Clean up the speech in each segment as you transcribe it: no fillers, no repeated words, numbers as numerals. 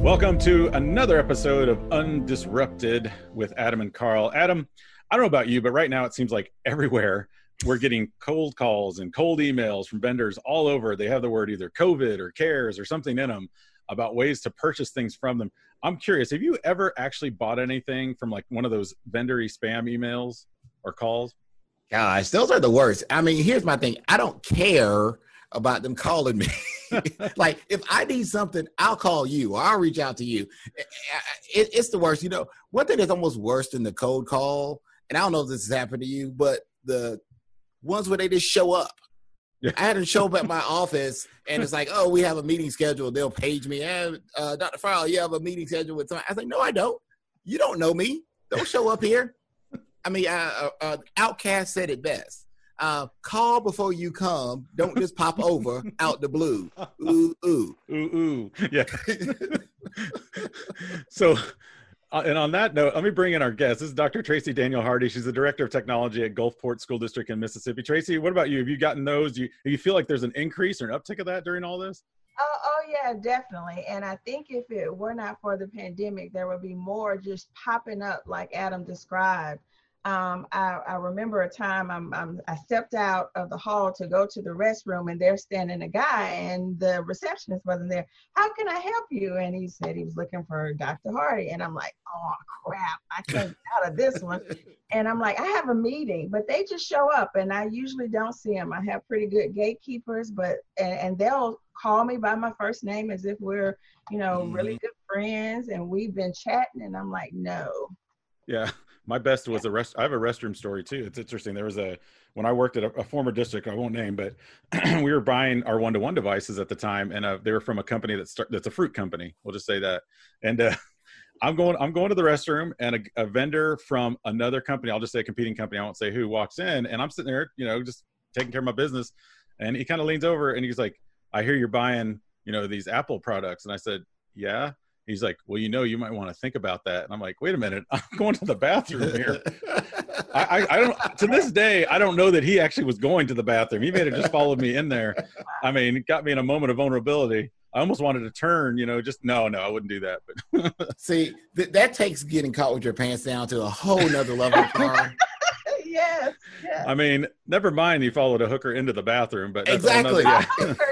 Welcome to another episode of Undisrupted with Adam and Carl. Adam, I don't know about you, but right now it seems like everywhere we're getting cold calls and cold emails from vendors all over. They have the word either COVID or CARES or something in them about ways to purchase things from them. I'm curious, have you ever actually bought anything from like one of those vendor-y spam emails or calls? Gosh, those are the worst. I mean, here's my thing. I don't care about them calling me. Like, if I need something, I'll call you or I'll reach out to you. It's the worst. You know, one thing that's almost worse than the cold call, and I don't know if this has happened to you, but the ones where they just show up. Yeah. I had to show up at my office, and it's like, oh, we have a meeting scheduled. They'll page me. Dr. Farrell, you have a meeting scheduled with someone. I was like, no, I don't. You don't know me. Don't show up here. I mean, Outcast said it best. Call before you come. Don't just pop over out the blue. Ooh, ooh. Ooh, ooh. Yeah. So, and on that note, let me bring in our guest. This is Dr. Tracy Daniel Hardy. She's the Director of Technology at Gulfport School District in Mississippi. Tracy, what about you? Have you gotten those? Do you feel like there's an increase or an uptick of that during all this? Oh, yeah, definitely. And I think if it were not for the pandemic, there would be more just popping up like Adam described. I remember a time I stepped out of the hall to go to the restroom, and there's standing a guy, and the receptionist wasn't there. How can I help you? And he said he was looking for Dr. Hardy. And I'm like, oh, crap, I can't get out of this one. And I'm like, I have a meeting, but they just show up, and I usually don't see them. I have pretty good gatekeepers, but and they'll call me by my first name as if we're, really good friends, and we've been chatting, and I'm like, no. Yeah. My best was I have a restroom story too. It's interesting. There was when I worked at a former district, I won't name, but we were buying our one-to-one devices at the time. And they were from a company that's a fruit company. We'll just say that. And I'm going to the restroom, and a vendor from another company, I'll just say a competing company, I won't say who, walks in, and I'm sitting there, just taking care of my business. And he kind of leans over and he's like, I hear you're buying, these Apple products. And I said, yeah. He's like, well, you might want to think about that. And I'm like, wait a minute, I'm going to the bathroom here. I don't, to this day, I don't know that he actually was going to the bathroom. He may have just followed me in there. I mean, it got me in a moment of vulnerability. I almost wanted to turn, no, I wouldn't do that. But see, that takes getting caught with your pants down to a whole nother level, Carl. Yes. I mean, never mind, he followed a hooker into the bathroom, but that's exactly. Yes.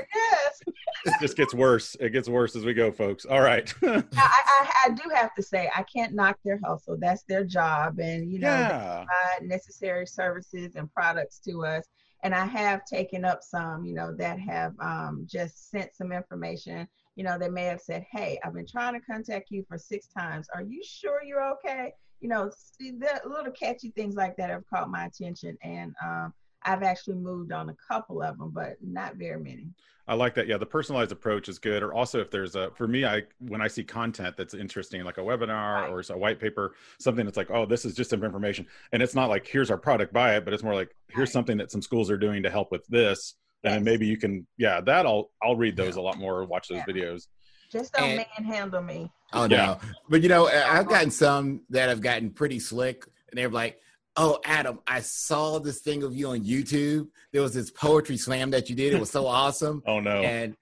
It just gets worse. It gets worse as we go, folks. All right. I do have to say, I can't knock their hustle. That's their job. And, they provide necessary services and products to us. And I have taken up some, that have just sent some information. They may have said, hey, I've been trying to contact you for 6 times. Are you sure you're okay? See, the little catchy things like that have caught my attention. And I've actually moved on a couple of them, but not very many. I like that. Yeah, the personalized approach is good. Or also, if there's for me, when I see content that's interesting, like a webinar or a white paper, something that's like, oh, this is just some information, and it's not like here's our product, buy it, but it's more like here's something that some schools are doing to help with this, and then maybe you can, that I'll read those a lot more, watch those videos. Just don't manhandle me. Oh no, but I've gotten some that have gotten pretty slick, and they're like, oh, Adam, I saw this thing of you on YouTube. There was this poetry slam that you did. It was so awesome. Oh no. And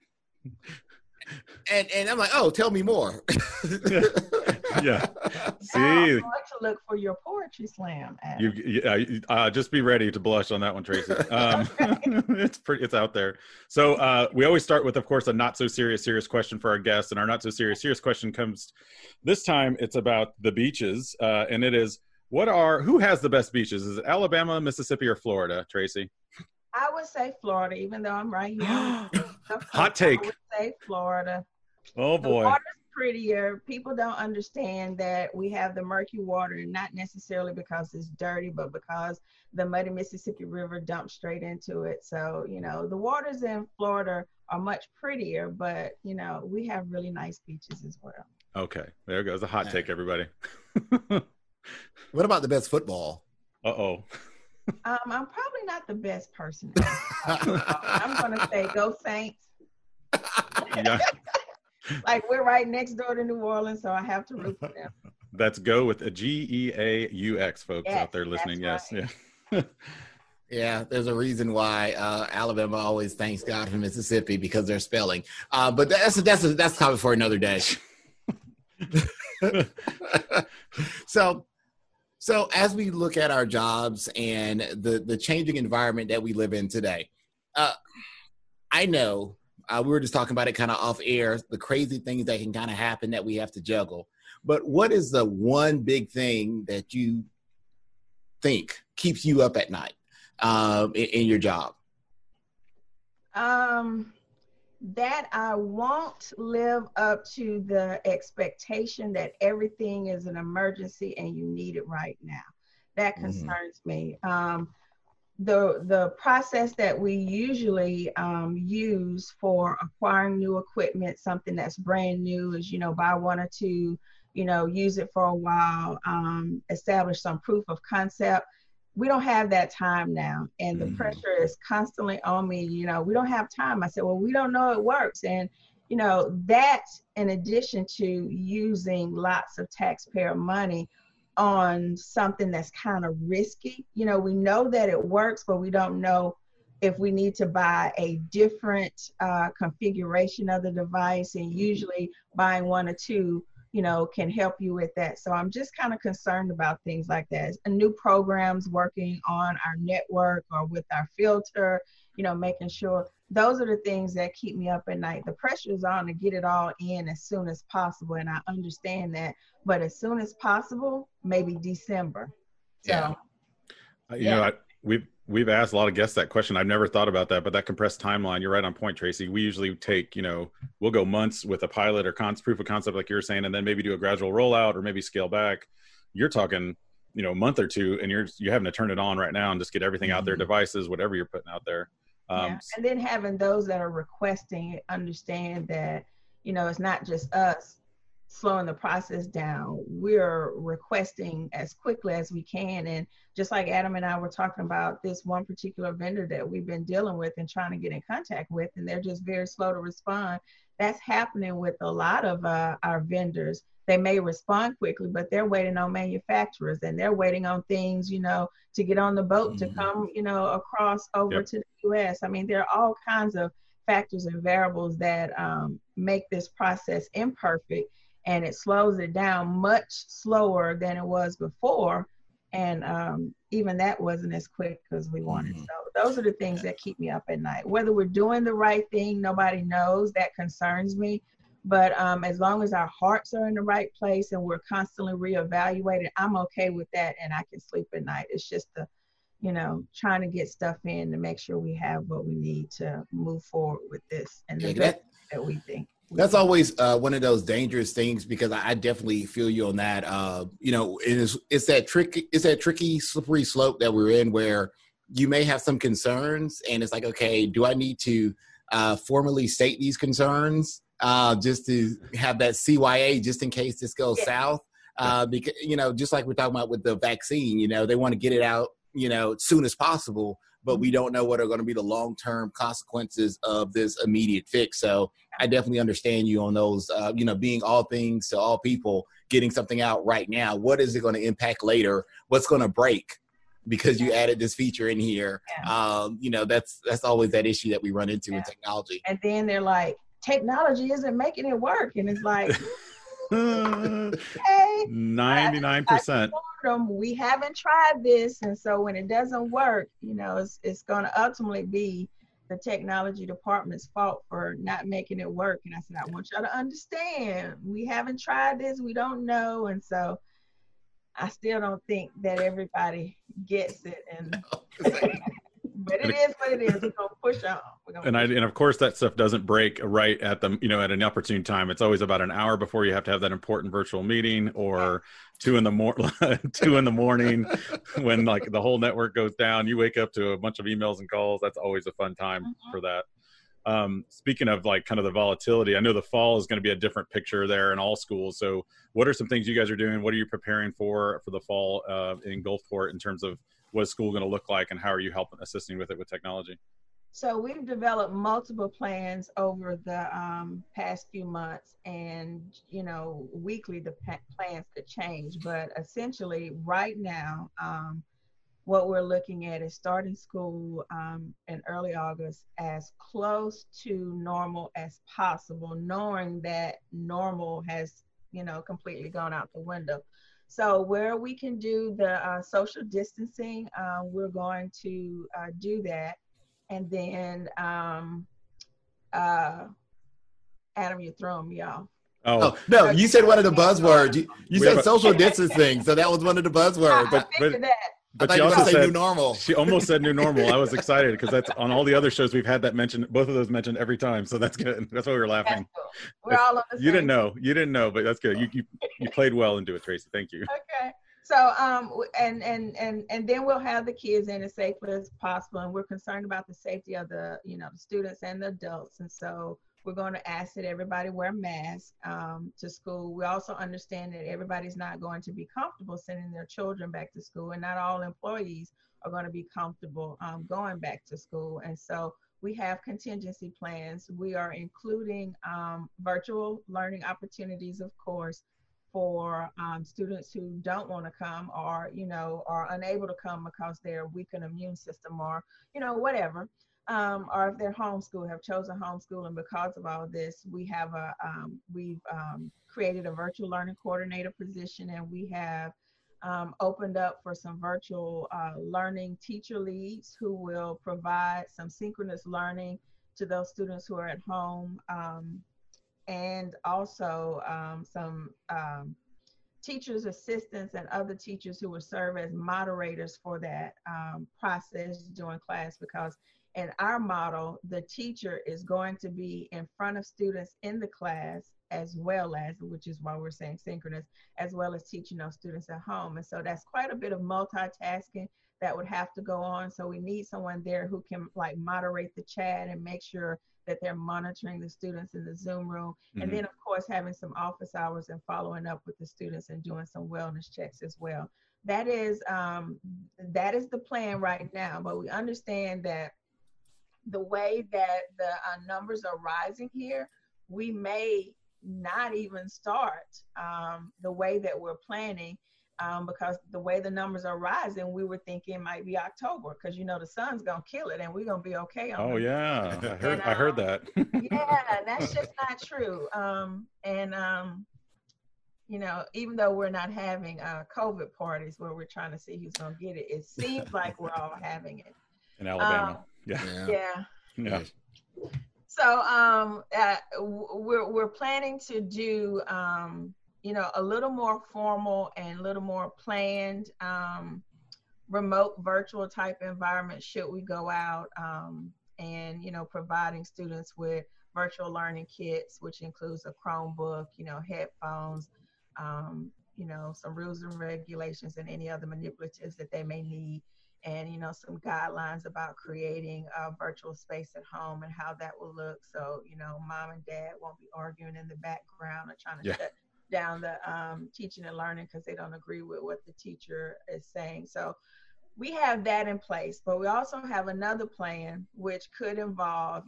I'm like, oh, tell me more. Yeah. See, I'd like to look for your poetry slam. Just be ready to blush on that one, Tracy. It's out there. So we always start with, of course, a not so serious question for our guests, and our not so serious question comes this time. It's about the beaches, and it is, who has the best beaches? Is it Alabama, Mississippi, or Florida, Tracy? I would say Florida, even though I'm right here. Hot take. I would say Florida. Oh, boy. The water's prettier. People don't understand that we have the murky water, and not necessarily because it's dirty, but because the muddy Mississippi River dumps straight into it. So, the waters in Florida are much prettier, but, we have really nice beaches as well. Okay. There goes a hot take, everybody. What about the best football? Uh-oh. I'm probably not the best person. I'm going to say go Saints. Yeah. Like, we're right next door to New Orleans, so I have to root for them. That's go with a Geaux, folks out there listening. Yes. Right. Yeah. Yeah, there's a reason why Alabama always thanks God for Mississippi, because they're spelling. But that's a topic for another day. So, so as we look at our jobs and the changing environment that we live in today, uh, I know we were just talking about it kind of off air, the crazy things that can kind of happen that we have to juggle. But what is the one big thing that you think keeps you up at night in your job? That I won't live up to the expectation that everything is an emergency and you need it right now. That concerns me. The process that we usually use for acquiring new equipment, something that's brand new, is, buy one or two, use it for a while, establish some proof of concept. We don't have that time now, and the pressure is constantly on me. We don't have time. I said, well, we don't know it works. And that, in addition to using lots of taxpayer money on something that's kind of risky. We know that it works, but we don't know if we need to buy a different configuration of the device, and usually buying one or two can help you with that. So I'm just kind of concerned about things like that. And new programs working on our network or with our filter, making sure. Those are the things that keep me up at night. The pressure is on to get it all in as soon as possible, and I understand that. But as soon as possible, maybe December. So, yeah. We've asked a lot of guests that question. I've never thought about that, but that compressed timeline, you're right on point, Tracy. We usually take, we'll go months with a pilot or proof of concept, like you were saying, and then maybe do a gradual rollout or maybe scale back. You're talking, a month or two, and you're having to turn it on right now and just get everything out there, devices, whatever you're putting out there. And then having those that are requesting it understand that, it's not just us slowing the process down. We're requesting as quickly as we can. And just like Adam and I were talking about this one particular vendor that we've been dealing with and trying to get in contact with, and they're just very slow to respond. That's happening with a lot of our vendors. They may respond quickly, but they're waiting on manufacturers, and they're waiting on things, to get on the boat to come, across over to the US. I mean, there are all kinds of factors and variables that make this process imperfect, and it slows it down much slower than it was before. And even that wasn't as quick as we wanted. So those are the things that keep me up at night. Whether we're doing the right thing, nobody knows. That concerns me. But as long as our hearts are in the right place and we're constantly reevaluating, I'm okay with that, and I can sleep at night. It's just the, trying to get stuff in to make sure we have what we need to move forward with this and the best that we think. That's always one of those dangerous things, because I definitely feel you on that. It's that tricky, slippery slope that we're in, where you may have some concerns, and it's like, okay, do I need to formally state these concerns just to have that CYA just in case this goes south? Because, just like we're talking about with the vaccine, they want to get it out, as soon as possible, but we don't know what are going to be the long-term consequences of this immediate fix. So I definitely understand you on those, being all things to all people, getting something out right now. What is it going to impact later? What's going to break because you added this feature in here? That's always that issue that we run into in technology. And then they're like, technology isn't making it work. And it's like, hey, 99%. We haven't tried this, and so when it doesn't work, it's going to ultimately be the technology department's fault for not making it work. And I said, I want y'all to understand, we haven't tried this, we don't know. And so I still don't think that everybody gets it. And but it is what it is. We're gonna push on. And of course that stuff doesn't break right at the at an opportune time. It's always about an hour before you have to have that important virtual meeting, or 2 in the morning when like the whole network goes down. You wake up to a bunch of emails and calls. That's always a fun time for that. Speaking of like kind of the volatility, I know the fall is going to be a different picture there in all schools. So what are some things you guys are doing? What are you preparing for the fall in Gulfport in terms of what is school going to look like, and how are you assisting with it with technology? So we've developed multiple plans over the past few months, and weekly the plans could change, but essentially right now what we're looking at is starting school in early August as close to normal as possible, knowing that normal has completely gone out the window. So where we can do the social distancing, we're going to do that. And then, Adam, you're throwing me off. Oh, no, you said one of the buzzwords. You said have social distancing, so that was one of the buzzwords. I figured that. but I she thought you were also gonna say said new normal. She almost said new normal. I was excited because that's on all the other shows we've had that mentioned. Both of those mentioned every time, so that's good. That's why we were laughing. Cool. We're all on the same. You didn't know, but that's good. You played well into it, Tracy. Thank you. Okay. So and then we'll have the kids in as safely as possible, and we're concerned about the safety of the the students and the adults, and so we're going to ask that everybody wear masks to school. We also understand that everybody's not going to be comfortable sending their children back to school, and not all employees are going to be comfortable going back to school. And so we have contingency plans. We are including virtual learning opportunities, of course, for students who don't want to come or, are unable to come because they're weak in immune system or, whatever. Or if they're homeschooled, have chosen homeschooling because of all of this, we have we've created a virtual learning coordinator position, and we have opened up for some virtual learning teacher leads who will provide some synchronous learning to those students who are at home, and also some teachers assistants and other teachers who will serve as moderators for that process during class, because in our model, the teacher is going to be in front of students in the class, as well as, which is why we're saying synchronous, as well as teaching those students at home. And so that's quite a bit of multitasking that would have to go on. So we need someone there who can moderate the chat and make sure that they're monitoring the students in the Zoom room. Mm-hmm. And then of course, having some office hours and following up with the students and doing some wellness checks as well. That is the plan right now, but we understand that the way that the numbers are rising here, we may not even start the way that we're planning, because the way the numbers are rising, we were thinking it might be October, because the sun's gonna kill it and we're gonna be okay on it. Yeah, I heard that. Yeah, that's just not true. Even though we're not having COVID parties where we're trying to see who's gonna get it, it seems like we're all having it in Alabama. Yeah. So we're planning to do a little more formal and a little more planned remote virtual type environment should we go out, and providing students with virtual learning kits, which includes a Chromebook, headphones, some rules and regulations and any other manipulatives that they may need. And, some guidelines about creating a virtual space at home and how that will look. So, mom and dad won't be arguing in the background or trying to shut down the teaching and learning because they don't agree with what the teacher is saying. So we have that in place, but we also have another plan, which could involve,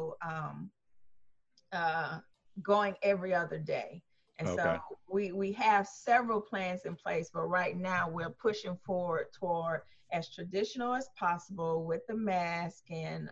going every other day. And so we have several plans in place, but right now we're pushing forward toward as traditional as possible with the mask and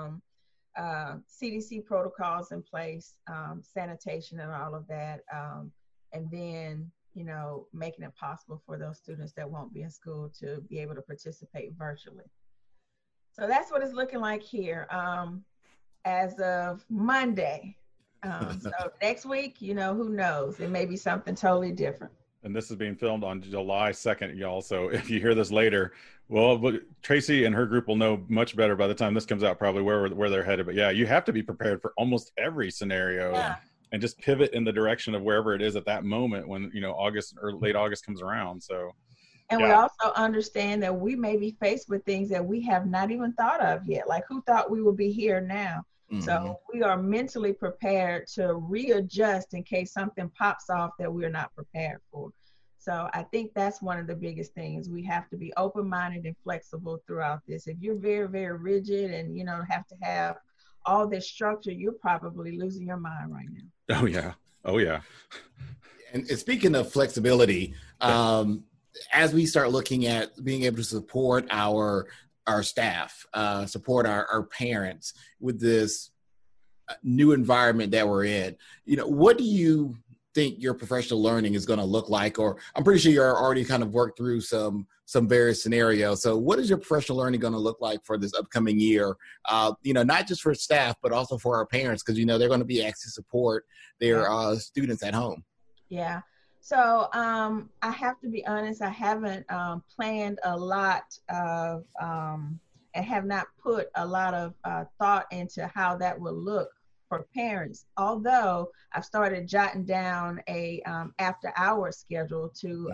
CDC protocols in place, sanitation and all of that. And then, making it possible for those students that won't be in school to be able to participate virtually. So that's what it's looking like here as of Monday. So next week, who knows? It may be something totally different. And this is being filmed on July 2nd, y'all. So if you hear this later, well, Tracy and her group will know much better by the time this comes out, probably where they're headed. But yeah, you have to be prepared for almost every scenario and just pivot in the direction of wherever it is at that moment when, August or late August comes around. So. And we also understand that we may be faced with things that we have not even thought of yet. Like, who thought we would be here now? Mm-hmm. So we are mentally prepared to readjust in case something pops off that we're not prepared for. So I think that's one of the biggest things. We have to be open-minded and flexible throughout this. If you're very, very rigid and, have to have all this structure, you're probably losing your mind right now. Oh, yeah. And speaking of flexibility, as we start looking at being able to support our staff, support our parents with this new environment that we're in, what do you think your professional learning is going to look like? Or I'm pretty sure you're already kind of worked through some various scenarios. So what is your professional learning going to look like for this upcoming year? Not just for staff, but also for our parents, because, they're going to be asked to support their students at home. Yeah. So I have to be honest, I haven't planned a lot of and have not put a lot of thought into how that will look for parents. Although I've started jotting down a after hours schedule to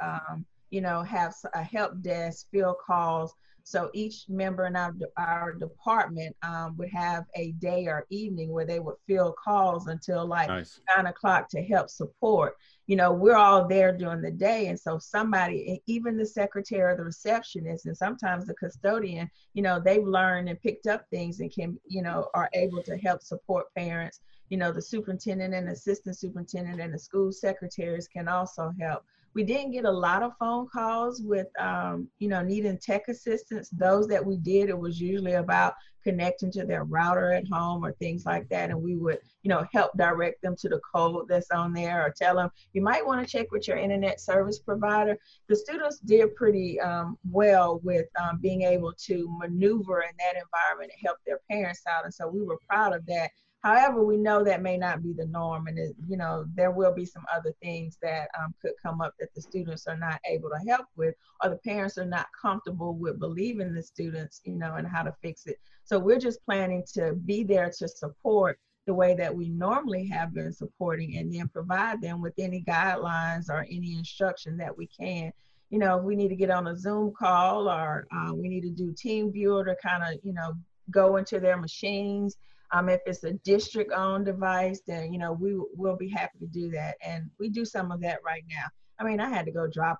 have a help desk, field calls. So each member in our department would have a day or evening where they would field calls until like Nice. 9 o'clock to help support. We're all there during the day. And so somebody, even the secretary or the receptionist, and sometimes the custodian, they've learned and picked up things and can, are able to help support parents. The superintendent and assistant superintendent and the school secretaries can also help. We didn't get a lot of phone calls with, needing tech assistance. Those that we did, it was usually about connecting to their router at home or things like that. And we would, help direct them to the code that's on there or tell them, you might want to check with your internet service provider. The students did pretty well with being able to maneuver in that environment and help their parents out. And so we were proud of that. However, we know that may not be the norm, and there will be some other things that could come up that the students are not able to help with, or the parents are not comfortable with believing the students, and how to fix it. So we're just planning to be there to support the way that we normally have been supporting, and then provide them with any guidelines or any instruction that we can. If we need to get on a Zoom call or we need to do TeamViewer to kind of, go into their machines. If it's a district-owned device, then, we'll be happy to do that. And we do some of that right now. I mean, I had to go drop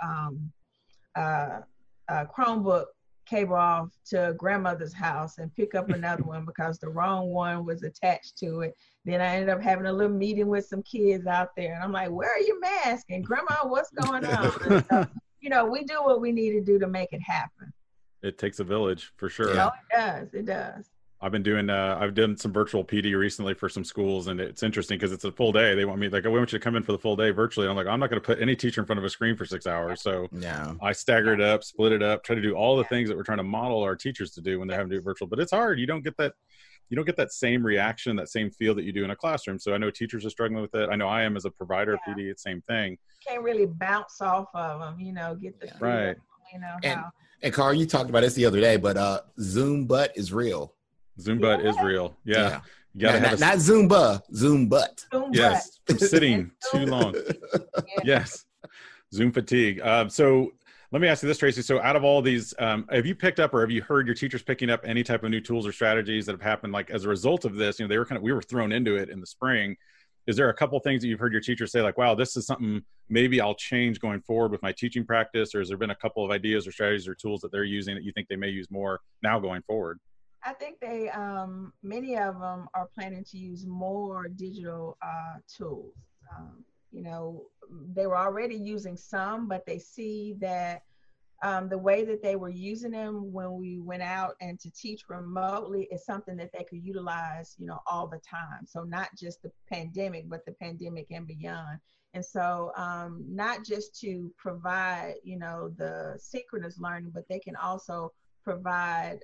a Chromebook cable off to grandmother's house and pick up another one because the wrong one was attached to it. Then I ended up having a little meeting with some kids out there. And I'm like, where are your masks? And Grandma, what's going on? And so, we do what we need to do to make it happen. It takes a village for sure. Oh, it does. It does. I've done some virtual PD recently for some schools, and it's interesting because it's a full day. They want me, like, I want you to come in for the full day virtually. I'm like, I'm not going to put any teacher in front of a screen for 6 hours. So I stagger it up, split it up, try to do all the things that we're trying to model our teachers to do when they're having to do it virtual, but it's hard. You don't get that same reaction, that same feel that you do in a classroom. So I know teachers are struggling with it. I know I am as a provider of PD, it's the same thing. Can't really bounce off of them, get the feel, right. And Carl, you talked about this the other day, but Zoom butt is real. Zoom butt is real. Yeah. You gotta not Zumba, Zoom butt. Yes. From sitting too long. Yes. Zoom fatigue. So let me ask you this, Tracy. So out of all these, have you picked up or have you heard your teachers picking up any type of new tools or strategies that have happened like as a result of this? We were thrown into it in the spring. Is there a couple things that you've heard your teachers say like, wow, this is something maybe I'll change going forward with my teaching practice? Or has there been a couple of ideas or strategies or tools that they're using that you think they may use more now going forward? I think they, many of them are planning to use more digital tools. They were already using some, but they see that the way that they were using them when we went out and to teach remotely is something that they could utilize, all the time. So not just the pandemic, but the pandemic and beyond. And so not just to provide, the synchronous learning, but they can also provide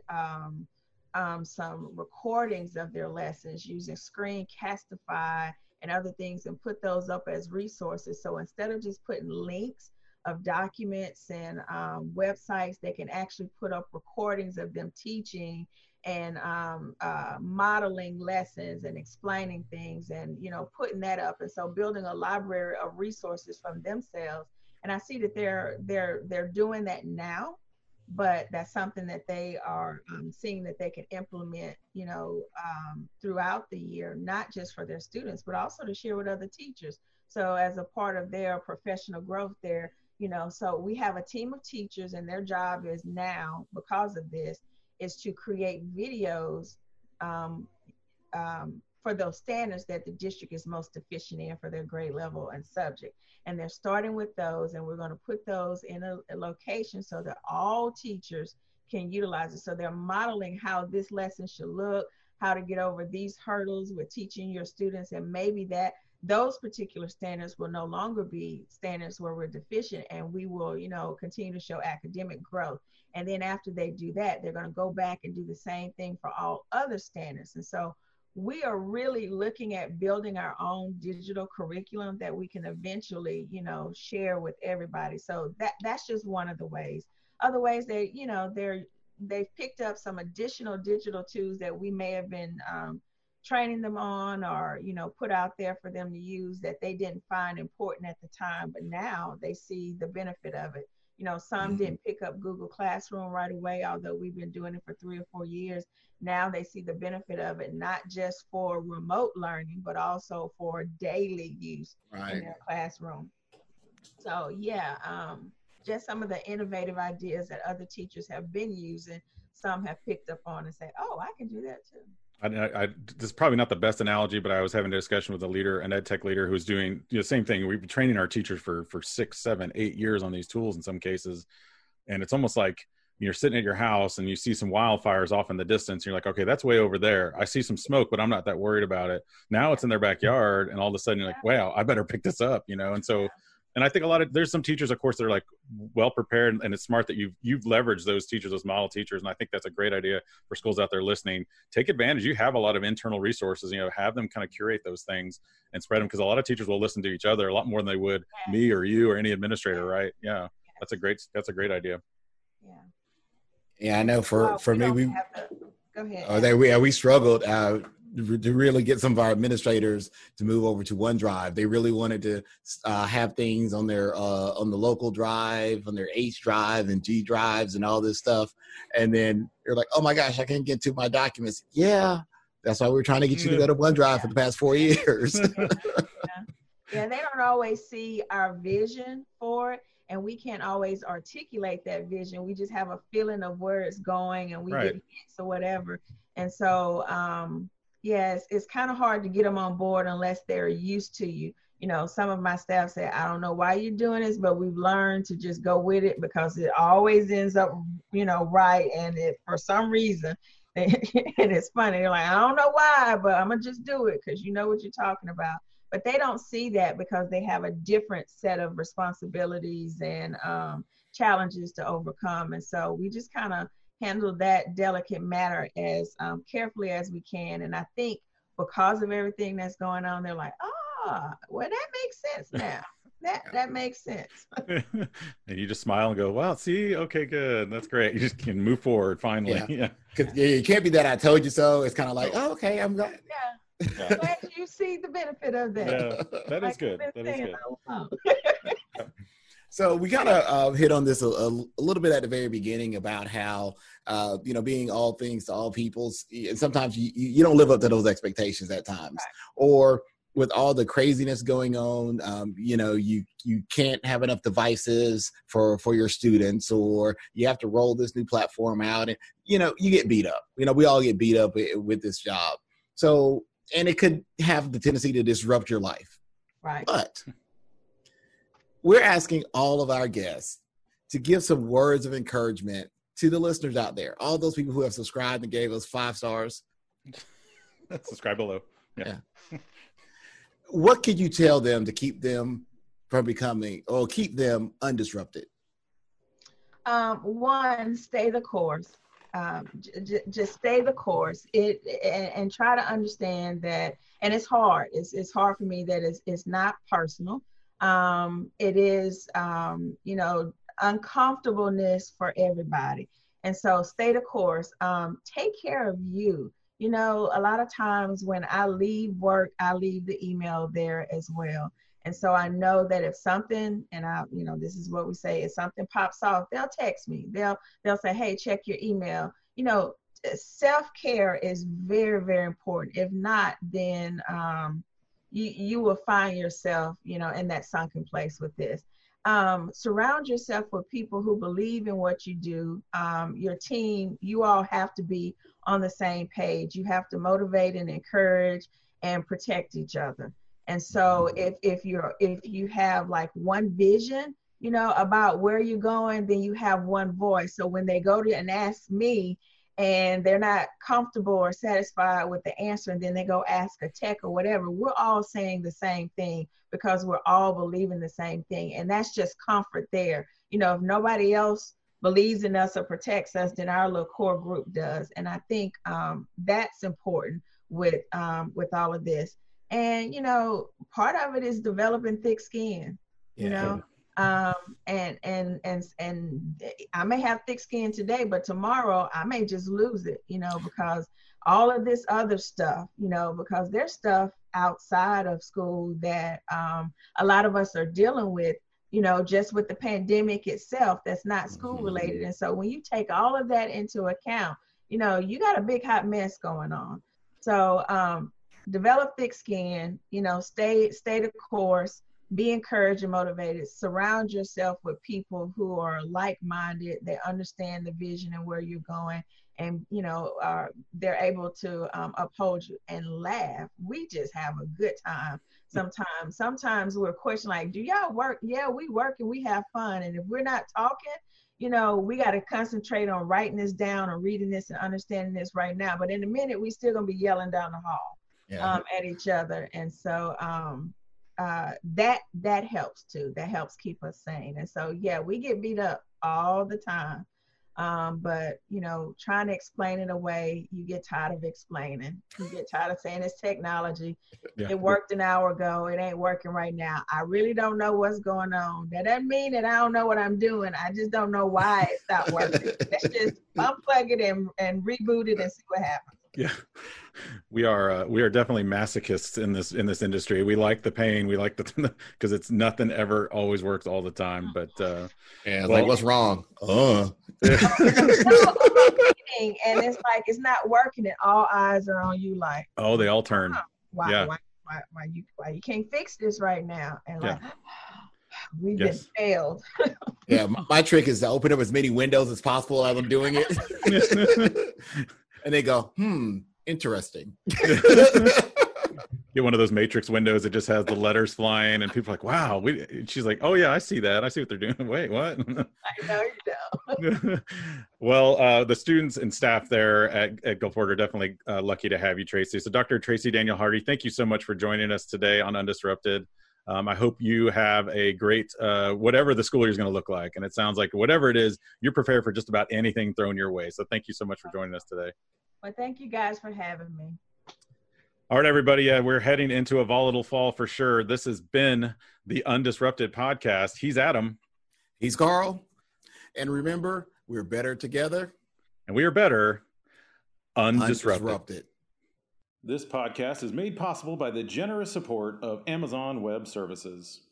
some recordings of their lessons using Screencastify and other things and put those up as resources. So instead of just putting links of documents and websites, they can actually put up recordings of them teaching and modeling lessons and explaining things and, putting that up. And so building a library of resources from themselves. And I see that they're doing that now. But that's something that they are seeing that they can implement, throughout the year, not just for their students, but also to share with other teachers. So as a part of their professional growth there, so we have a team of teachers and their job is now, because of this, is to create videos for those standards that the district is most deficient in for their grade level and subject. And they're starting with those, and we're going to put those in a location so that all teachers can utilize it. So they're modeling how this lesson should look, how to get over these hurdles with teaching your students, and maybe that those particular standards will no longer be standards where we're deficient, and we will, continue to show academic growth. And then after they do that, they're going to go back and do the same thing for all other standards. And so we are really looking at building our own digital curriculum that we can eventually, share with everybody. So that's just one of the ways. Other ways they've picked up some additional digital tools that we may have been training them on, or, put out there for them to use that they didn't find important at the time, but now they see the benefit of it. Some didn't pick up Google Classroom right away, although we've been doing it for 3 or 4 years. Now they see the benefit of it, not just for remote learning, but also for daily use in their classroom. So just some of the innovative ideas that other teachers have been using, some have picked up on and say, oh, I can do that too. This is probably not the best analogy, but I was having a discussion with a leader, an ed tech leader, who's doing the same thing. We've been training our teachers for 6, 7, 8 years on these tools in some cases. And it's almost like you're sitting at your house and you see some wildfires off in the distance. And you're like, okay, that's way over there. I see some smoke, but I'm not that worried about it. Now it's in their backyard. And all of a sudden you're like, wow, I better pick this up, And so, and I think there's some teachers, of course, that are like well prepared, and it's smart that you've leveraged those teachers, those model teachers. And I think that's a great idea for schools out there listening. Take advantage. You have a lot of internal resources, have them kind of curate those things and spread them, because a lot of teachers will listen to each other a lot more than they would me or you or any administrator, right? Yeah. That's a great idea. Yeah. Yeah, I know for me, go ahead. We struggled to really get some of our administrators to move over to OneDrive. They really wanted to have things on their on the local drive, on their H drive and G drives and all this stuff. And then they're like, oh my gosh, I can't get to my documents. Yeah, that's why we're trying to get you to go to OneDrive for the past 4 years. Yeah, they don't always see our vision for it, and we can't always articulate that vision. We just have a feeling of where it's going, and we get hints or whatever. And so, yes, it's kind of hard to get them on board unless they're used to you. Some of my staff say, I don't know why you're doing this, but we've learned to just go with it because it always ends up, right. And for some reason, and it's funny. They're like, I don't know why, but I'm going to just do it because you know what you're talking about. But they don't see that because they have a different set of responsibilities and challenges to overcome. And so we just kind of handle that delicate matter as carefully as we can. And I think because of everything that's going on, they're like, well, that makes sense now. That makes sense. And you just smile and go, wow, see, okay, good. That's great. You just can move forward finally. Yeah. Because it can't be that I told you so. It's kind of like, oh, okay, I'm glad. Yeah. Glad you see the benefit of that. Yeah, that is good. That is good. So we kind of hit on this a little bit at the very beginning about how, being all things to all peoples, and sometimes you don't live up to those expectations at times. Right. Or with all the craziness going on, you can't have enough devices for your students, or you have to roll this new platform out, and, you get beat up. We all get beat up with this job. So, and it could have the tendency to disrupt your life. Right. But we're asking all of our guests to give some words of encouragement to the listeners out there, all those people who have subscribed and gave us 5 stars. Subscribe below. Yeah. What could you tell them to keep them from becoming, or keep them undisrupted? One, stay the course. Just stay the course. And try to understand that, and it's hard. It's hard for me that it's not personal. It is, uncomfortableness for everybody. And so stay the course. Take care of you. A lot of times when I leave work, I leave the email there as well. And so I know that if something, and this is what we say, if something pops off, they'll text me. They'll say, hey, check your email. Self-care is very, very important. If not, then you will find yourself, in that sunken place with this. Surround yourself with people who believe in what you do. Your team, you all have to be on the same page. You have to motivate and encourage and protect each other. And so if you have like one vision, about where you're going, then you have one voice. So when they go to and ask me, and they're not comfortable or satisfied with the answer, and then they go ask a tech or whatever, we're all saying the same thing because we're all believing the same thing. And that's just comfort there. You know, if nobody else believes in us or protects us, then our little core group does. And I think that's important with all of this. And, you know, part of it is developing thick skin, you know. And I may have thick skin today, but tomorrow I may just lose it, you know, because all of this other stuff, you know, because there's stuff outside of school that a lot of us are dealing with, you know, just with the pandemic itself, that's not school related. And so when you take all of that into account, you know, you got a big hot mess going on. So develop thick skin, you know, stay the course. Be encouraged and motivated. Surround yourself with people who are like-minded. They understand the vision and where you're going, and you know, they're able to uphold you. And laugh. We just have a good time. Sometimes we're questioning, like, do y'all work? Yeah, we work and we have fun. And if we're not talking, you know, we got to concentrate on writing this down or reading this and understanding this right now. But in a minute, we still gonna be yelling down the hall at each other. And so that helps too. That helps keep us sane. And so, yeah, we get beat up all the time. But, you know, trying to explain it away, you get tired of explaining. You get tired of saying it's technology. Yeah. It worked an hour ago. It ain't working right now. I really don't know what's going on. That doesn't mean that I don't know what I'm doing. I just don't know why it stopped working. Let's just unplug it and reboot it and see what happens. Yeah, we are definitely masochists in this industry. We like the pain. We like the because it's nothing ever always works all the time. But like, what's wrong? And it's like it's not working, and all eyes are on you. Like, oh, they all turn. Why you can't fix this right now? And like, we've been failed. Yeah, my trick is to open up as many windows as possible as I'm doing it. And they go, interesting. Get one of those matrix windows that just has the letters flying, and people are like, wow. She's like, oh yeah, I see that. I see what they're doing. Wait, what? I know you don't. Well, the students and staff there at Gulfport are definitely lucky to have you, Tracy. So Dr. Tracy Daniel Hardy, thank you so much for joining us today on Undisrupted. I hope you have a great, whatever the school year is going to look like. And it sounds like whatever it is, you're prepared for just about anything thrown your way. So thank you so much for joining us today. Well, thank you guys for having me. All right, everybody. We're heading into a volatile fall for sure. This has been the Undisrupted podcast. He's Adam. He's Carl. And remember, we're better together. And we are better undisrupted. This podcast is made possible by the generous support of Amazon Web Services.